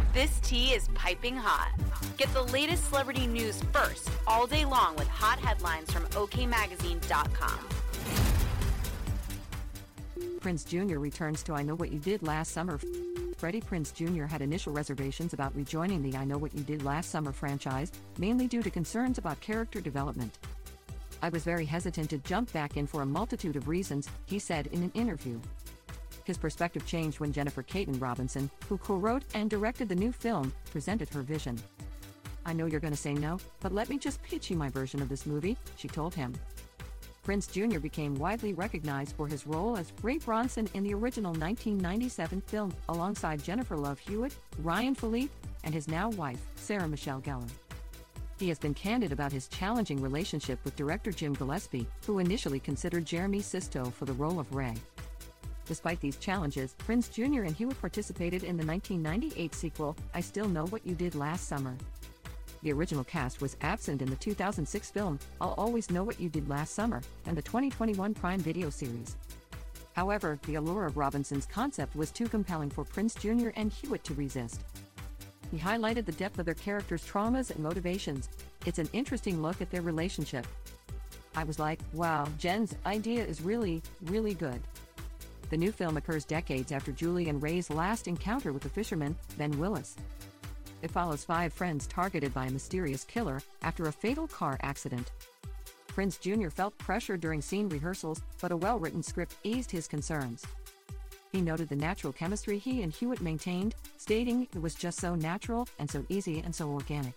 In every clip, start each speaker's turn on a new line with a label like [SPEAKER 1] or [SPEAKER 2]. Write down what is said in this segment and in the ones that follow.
[SPEAKER 1] This tea is piping hot. Get the latest celebrity news first all day long with hot headlines from okmagazine.com.
[SPEAKER 2] Prince Jr. returns to I Know What You Did Last Summer. Freddie Prinze Jr. had initial reservations about rejoining the I Know What You Did Last Summer franchise, mainly due to concerns about character development. I was very hesitant to jump back in for a multitude of reasons, he said in an interview. His perspective changed when Jennifer Caton Robinson, who co-wrote and directed the new film, presented her vision. I know you're going to say no, but let me just pitch you my version of this movie, she told him. Prinze Jr. became widely recognized for his role as Ray Bronson in the original 1997 film, alongside Jennifer Love Hewitt, Ryan Phillippe, and his now wife, Sarah Michelle Gellar. He has been candid about his challenging relationship with director Jim Gillespie, who initially considered Jeremy Sisto for the role of Ray. Despite these challenges, Prinze Jr. and Hewitt participated in the 1998 sequel, I Still Know What You Did Last Summer. The original cast was absent in the 2006 film, I'll Always Know What You Did Last Summer, and the 2021 Prime Video series. However, the allure of Robinson's concept was too compelling for Prinze Jr. and Hewitt to resist. He highlighted the depth of their characters' traumas and motivations. It's an interesting look at their relationship. I was like, wow, Jen's idea is really, really good. The new film occurs decades after Julie and Ray's last encounter with the fisherman, Ben Willis. It follows 5 friends targeted by a mysterious killer after a fatal car accident. Prinze Jr. felt pressure during scene rehearsals, but a well-written script eased his concerns. He noted the natural chemistry he and Hewitt maintained, stating it was just so natural and so easy and so organic.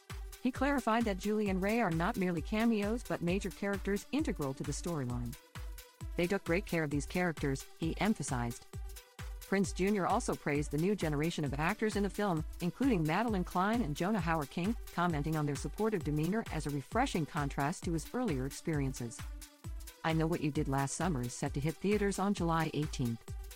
[SPEAKER 2] He clarified that Julie and Ray are not merely cameos but major characters integral to the storyline. They took great care of these characters, he emphasized. Prinze Jr. also praised the new generation of actors in the film, including Madeline Klein and Jonah Hauer-King, commenting on their supportive demeanor as a refreshing contrast to his earlier experiences. I Know What You Did Last Summer is set to hit theaters on July 18th.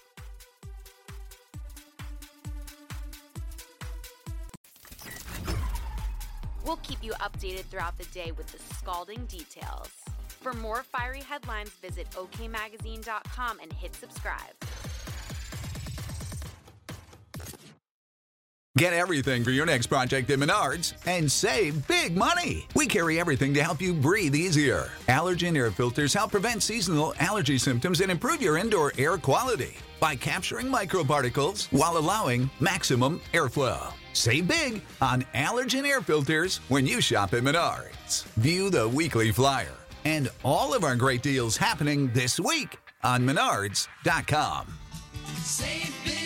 [SPEAKER 1] We'll keep you updated throughout the day with the scalding details. For more fiery headlines, visit okmagazine.com and hit subscribe.
[SPEAKER 3] Get everything for your next project at Menards and save big money. We carry everything to help you breathe easier. Allergen air filters help prevent seasonal allergy symptoms and improve your indoor air quality by capturing microparticles while allowing maximum airflow. Save big on allergen air filters when you shop at Menards. View the weekly flyer and all of our great deals happening this week on Menards.com.
[SPEAKER 4] Save big.